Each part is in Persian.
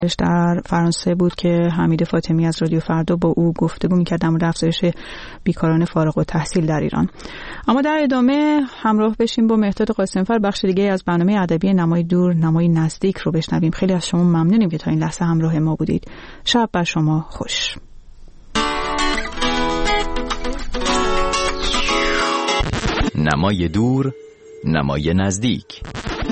در فرانسه بود که حمید فاطمی از رادیو فردا با او گفتگو می‌کرد در مورد افزایش بیکاران فارغ التحصیل در ایران. اما در ادامه همراه بشیم با مهرداد قاسم‌فر، بخش دیگه از برنامه ادبی نمای دور نمای نزدیک رو بشنویم. خیلی از شما ممنونیم که تا این لحظه همراه ما بودید. شب بر شما خوش. نمای دور نمای نزدیک.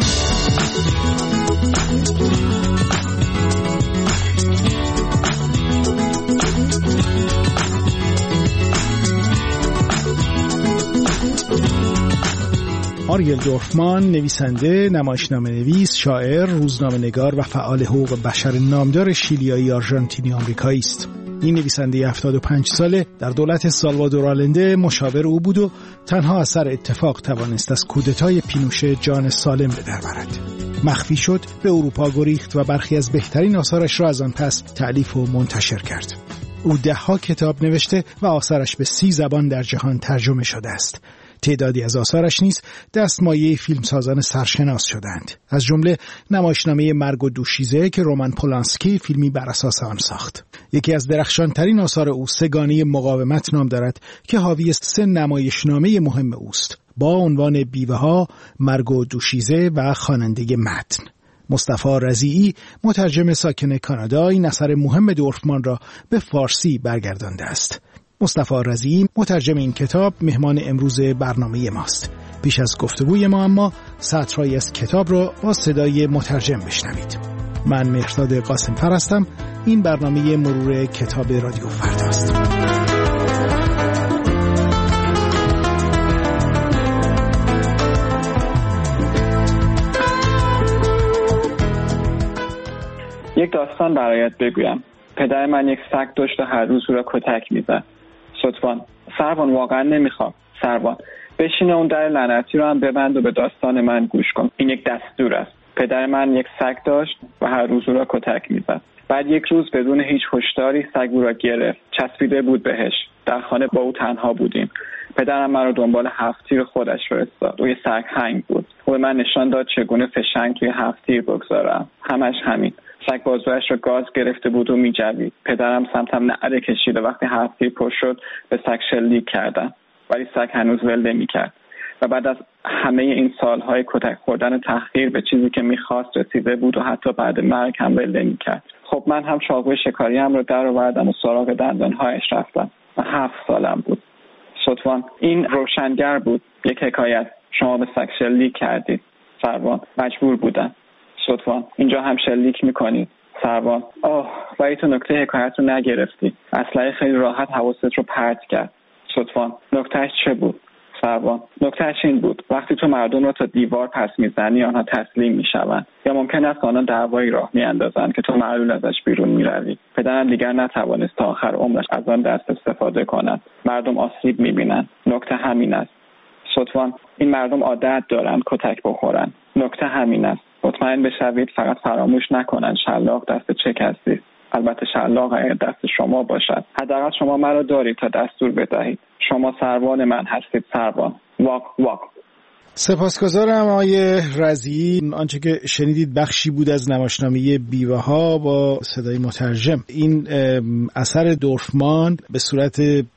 آریل دورفمان، نویسنده، نمایشنامه نویس، شاعر، روزنامه نگار و فعال حقوق بشر نامدار شیلیایی آرژانتینی آمریکایی است. این نویسنده 75 ساله در دولت سالوادور آلنده مشاور او بود و تنها اثر اتفاق توانست از کودتای پینوشه جان سالم به در برد. مخفی شد، به اروپا گریخت و برخی از بهترین آثارش را از آن پس تألیف و منتشر کرد. او 10 کتاب نوشته و آثارش به 30 زبان در جهان ترجمه شده است. تعدادی از آثارش نیز دستمایه فیلمسازان سرشناس شدند، از جمله نمایشنامه مرگ و دوشیزه که رومان پولانسکی فیلمی بر اساس آن ساخت. یکی از درخشانترین آثار او سگانه مقاومت نام دارد که حاوی 3 نمایشنامه مهم اوست با عنوان بیوه‌ها، مرگ و دوشیزه و خواننده متن. مصطفی رضیعی، مترجم ساکن کانادا، این اثر مهم دورفمان را به فارسی برگردانده است. مصطفی رضیعی، مترجم این کتاب، مهمان امروز برنامه ماست. پیش از گفتگوی ما اما سطرهایی از کتاب را با صدای مترجم بشنوید. من مهرداد قاسم‌فر هستم. این برنامه مرور کتاب رادیو فرداست. یک داستان برایت بگویم. پدر من یک سگ داشت و هر روز او را کتک می‌زد. ستوان: سروان واقعا نمیخوام. سروان: بشین اون در لعنتی رو هم ببند و به داستان من گوش کن. این یک دستور است. پدر من یک سگ داشت و هر روز او را کتک می‌زد. بعد یک روز بدون هیچ هشداری سگ او را گرفت. چسبیده بود بهش. در خانه با او تنها بودیم. پدرم من رو دنبال 7 تیر خودش فرستاد. او یه سرهنگ بود. او به من نشان داد چگونه فشنگ توی 7 تیر بگذارم. همش همین. سگ بازویش رو گاز گرفته بود و می‌جوید. پدرم سمتم نعره کشید و وقتی 7 تیر پر شد به سگ شلیک کردن. ولی سگ هنوز ول نمی‌کرد. و بعد از همه این سال‌های کتک خوردن و تحقیر به چیزی که می‌خواست رسیده بود و حتی بعد مرگ هم ول نمی‌کرد. خب من هم چاقوی شکاریم رو در آوردم و سراغ دندان‌هایش رفتم. و 7 سالم بود. ستوان: این روشنگر بود. یک حکایت. شما به سگ شلیک کردید. سروان: مجبور بودم. ستوان: اینجا هم شلیک میکنید. سروان: ولی تو نکته حکایت رو نگرفتی. اسلحه خیلی راحت حواست رو پرت کرد. ستوان: نکتهش چه بود؟ سروان: نکتهش این بود وقتی تو مردم رو تا دیوار پس میزنی آنها تسلیم میشوند یا ممکن است آنها دعوایی راه میاندازند که تو معلول ازش بیرون میروی. پدرم دیگر نتوانست تا آخر عمرش از آن دست استفاده کند. مردم آسیب میبینند. نکته همین است. ستوان: این مردم عادت دارند کتک بخورند. نکته همین است. مطمئن بشوید فقط فراموش نکنند شلاق دست چه کسی. البته شلاق اگر دست شما باشد. حداقل شما مرا دارید تا دستور بدهید. شما سروان من هستید. سروان. واق واق. سپاسگزارم آقای رضیعی. آنچه که شنیدید بخشی بود از نمایشنامه بیوه‌ها با صدای مترجم. این اثر دورفمان به صورت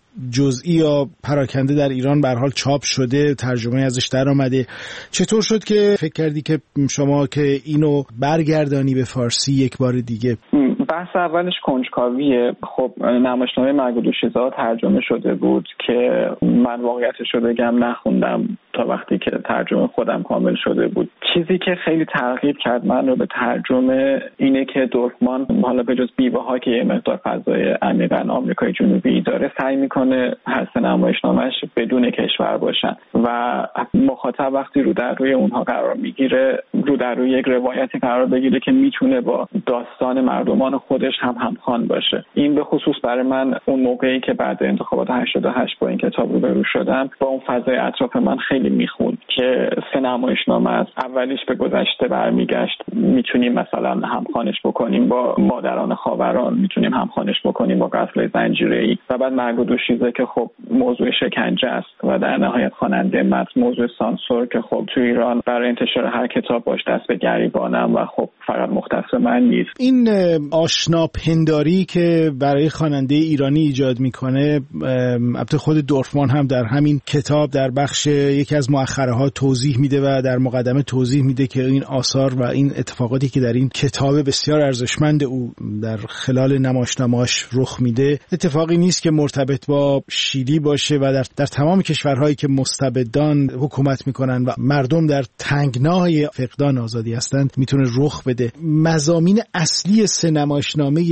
جزئی یا پراکنده در ایران به هر حال چاپ شده، ترجمه ازش در آمده. چطور شد که فکر کردی که شما که اینو برگردانی به فارسی یک بار دیگه؟ بحث اولش کنجکاویه. خب نمایشنامه مرگ و دوشیزه ترجمه شده بود که من واقعیتش رو بگم نخوندم تا وقتی که ترجمه خودم کامل شده بود. چیزی که خیلی ترغیب کرد من رو به ترجمه اینه که دورفمان حالا به جز بیوه‌ها که یه مقدار فضای عمیقاً آمریکای جنوبی داره سعی میکنه هر سه نمایشنامه‌اش بدون کشور باشن و مخاطب وقتی رو در روی اونها قرار میگیره رو در روی یک روایتی قرار بگیره که میتونه با داستان مردمان خودش هم همخوان باشه. این به خصوص برای من اون موقعی که بعد انتخابات 88 با این کتاب روبرو شدم با اون فضای اطراف من خیلی خیلی میخوند که 3 نمایشنامه از اولیش به گذشته برمیگشت. میتونیم مثلا همخوانش بکنیم با مادران خاوران، میتونیم همخوانش بکنیم با قتل زنجیره‌ای و بعد مرگ و دوشیزه که خب موضوع شکنجه است و در نهایت خواننده متن موضوع سانسور که خب تو ایران برای انتشار هر کتاب باش دست به گریبانم و خب فقط مختص من نیست. این آشنا پنداری که برای خواننده ایرانی ایجاد میکنه، البته خود دورفمان هم در همین کتاب در بخش یکی از مؤخره ها توضیح میده و در مقدمه توضیح میده که این آثار و این اتفاقاتی که در این کتاب بسیار ارزشمند او در خلال نمایشنامه‌اش رخ میده اتفاقی نیست که مرتبط با شیلی باشه و در تمام کشورهایی که مستبدان حکومت میکنن و مردم در تنگنای فقدان آزادی هستند میتونه رخ بده. مضامین اصلی 3 نمایشنامه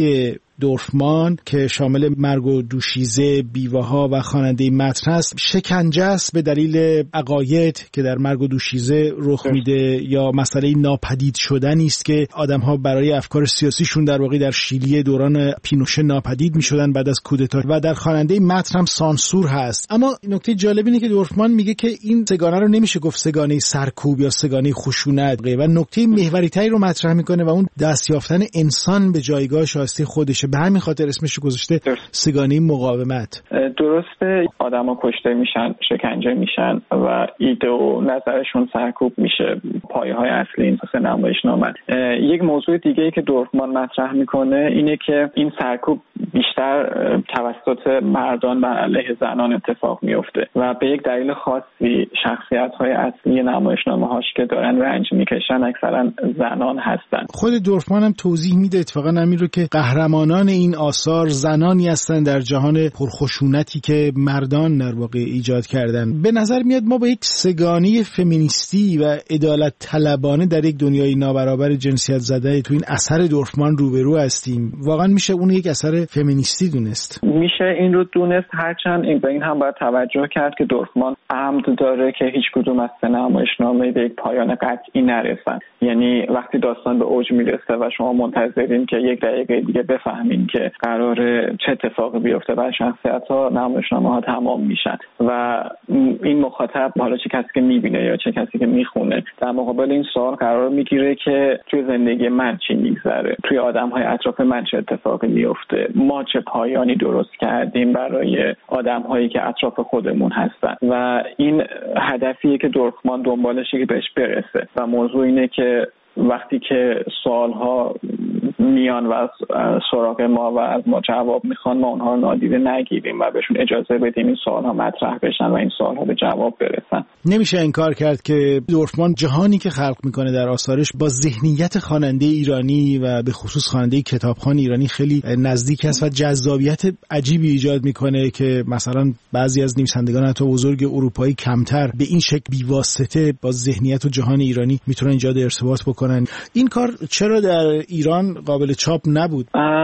دورفمان که شامل مرگ و دوشیزه، بیواها و خواننده متن است، شکنجه است به دلیل عقاید که در مرگ و دوشیزه رخ میده یا مسئله ناپدید شدنی است که آدم‌ها برای افکار سیاسیشون در واقع در شیلی دوران پینوشه ناپدید میشدن بعد از کودتا، و در خواننده متن هم سانسور هست. اما نکته جالب اینه که دورفمان میگه که این سگانه رو نمیشه گفت سگانه سرکوب یا سگانه خشونت، و نکته محوری‌تری رو مطرح میکنه و اون دست یافتن انسان به جایگاه شایسته خودشه. به همین خاطر اسمش رو گذاشته سگانه مقاومت. درسته، آدما کشته میشن، شکنجه میشن و ایده و نظرشون سرکوب میشه. پایه‌های اصلی این 3 نمایشنامه. یک موضوع دیگه ای که دورفمان مطرح میکنه اینه که این سرکوب بیشتر توسط مردان بر علیه زنان اتفاق میفته و به یک دلیل خاصی شخصیت‌های اصلی نمایشنامه‌هاش که دارن رنج میکشن اکثرا زنان هستن. خود دورفمان هم توضیح میده اتفاقا همین رو که قهرمانان این آثار زنانی هستن در جهان پرخشونتی که مردان در واقع ایجاد کردن. به نظر میاد ما با یک سگانه فمینیستی و عدالت طلبانه در یک دنیای نابرابر جنسیت زده تو این اثر دورفمان روبرو هستیم. واقعا میشه اون یک اثر فمینیستی دونست؟ میشه این رو دونست، هرچند به این هم باید توجه کرد که دورفمان عمد داره که هیچ کدوم از 3 نمایشنامه به یک پایان قطعی نرسن. یعنی وقتی داستان به اوج میرسه و شما منتظرین که 1 دقیقه دیگه بفهمین که قراره چه اتفاقی بیفته بر شخصیت‌ها، نمایشنامه‌ها تمام میشن و این مخاطب، حالا چه کسی که میبینه یا چه کسی که میخونه، در مقابل این سوال قرار میگیره که توی زندگی من چی میگذره، توی آدم‌های اطراف من چه اتفاقی میفته، ما چه پایانی درست کردیم برای آدم‌هایی که اطراف خودمون هستن. و این هدفیه که دورفمان دنبالشه که بهش برسه و موضوع اینه که وقتی که سوالها میان و سراغ ما و از ما جواب میخوان، ما اونها رو نادیده نگیریم و بهشون اجازه بدیم این سوالها مطرح بشن و این سوالها به جواب برسن. نمیشه انکار کرد که دورفمان جهانی که خلق میکنه در آثارش با ذهنیت خواننده ایرانی و به خصوص خواننده کتابخوان ایرانی خیلی نزدیک است و جذابیت عجیبی ایجاد میکنه که مثلا بعضی از نویسندگان حتی بزرگ اروپایی کمتر به این شکل بی‌واسطه با ذهنیت و جهان ایرانی میتونن ایجاد ارتباط بکنن. این کار چرا در ایران قابل چاپ نبود؟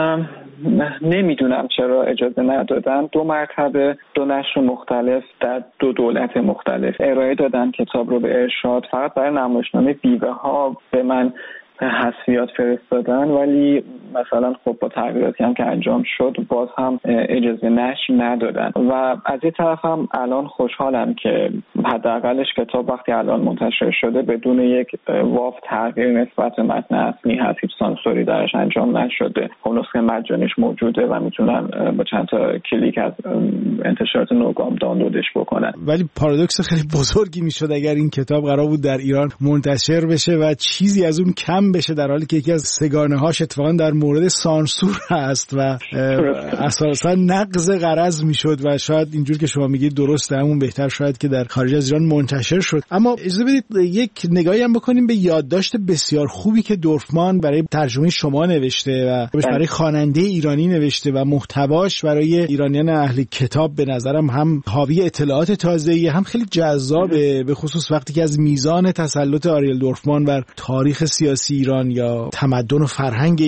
نمیدونم چرا اجازه ندادن. 2 مرتبه 2 نشر مختلف در 2 دولت مختلف ارائه دادن کتاب رو به ارشاد. فقط برای نمایشنامه بیوه ها به من حذفیات فرستادن، ولی مثلا خب با تغییراتی هم که انجام شد باز هم اجازه نشر ندادن. و از این طرف هم الان خوشحالم که حداقلش کتاب وقتی الان منتشر شده بدون یک واو تغییر نسبت به متن اصلی هست، هیچ سانسوری درش انجام نشده. خب نسخه مجانیش موجوده و میتونن با چند تا کلیک از انتشارات نوگام دانلودش بکنن. ولی پارادوکس خیلی بزرگی میشد اگر این کتاب قرار بود در ایران منتشر بشه و چیزی از اون کم بشه، در حالی که یکی از سگانه هاش اتفاقا در مورد سانسور هست و اساسا نقض غرض میشد و شاید اینجور که شما میگید درسته، همون بهتر شاید که در خارج از ایران منتشر شد. اما اجازه بدید یک نگاهی هم بکنیم به یادداشت بسیار خوبی که دورفمان برای ترجمه شما نوشته و برای خواننده ایرانی نوشته و محتواش برای ایرانیان اهل کتاب به نظرم هم حاوی اطلاعات تازه‌ای، هم خیلی جذابه، به خصوص وقتی که از میزان تسلط آریل دورفمان بر تاریخ سیاسی ایران یا تمدن و فرهنگ ایرانی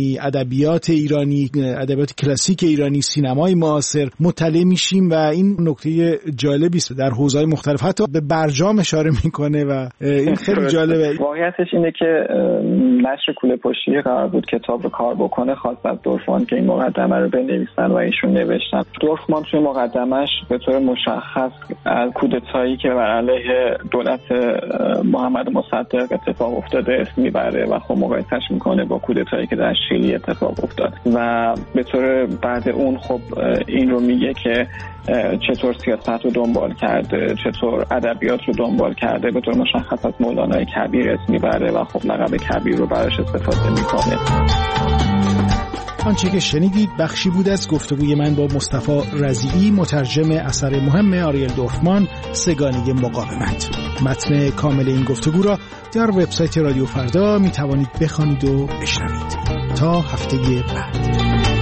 ایرانی، ادبیات ایرانی، ادبیات کلاسیک ایرانی، سینمای معاصر مطلع میشیم و این نکته جالبی است. در حوزه‌های مختلف حتی به برجام اشاره میکنه و این خیلی جالبه. واقعیتش اینه که نشر کوله پشتی قرار بود کتاب رو کار بکنه، خواست از دورفمان که این مقدمه رو بنویسن و ایشون نوشتن. دورفمان توی مقدمش به طور مشخص از کودتایی که بر علیه دولت محمد مصدق اتفاق افتاده اسم میبره و خب مقایسهش میکنه با کودتایی که در شیلی اتفاق افتاد و به طور بعد اون خب این رو میگه که چطور سیاست رو دنبال کرده، چطور ادبیات رو دنبال کرده، به طور مشخص از مولانای کبیر اسم میبره و خب لقب کبیر رو براش استفاده میکنه. آنچه که شنیدید بخشی بود از گفتگوی من با مصطفی رضیعی، مترجم اثر مهم آریل دورفمان، سگانه مقاومت. متن کامل این گفتگو را در وبسایت رادیو فردا می توانید بخوانید و بشنوید. تا هفته بعد.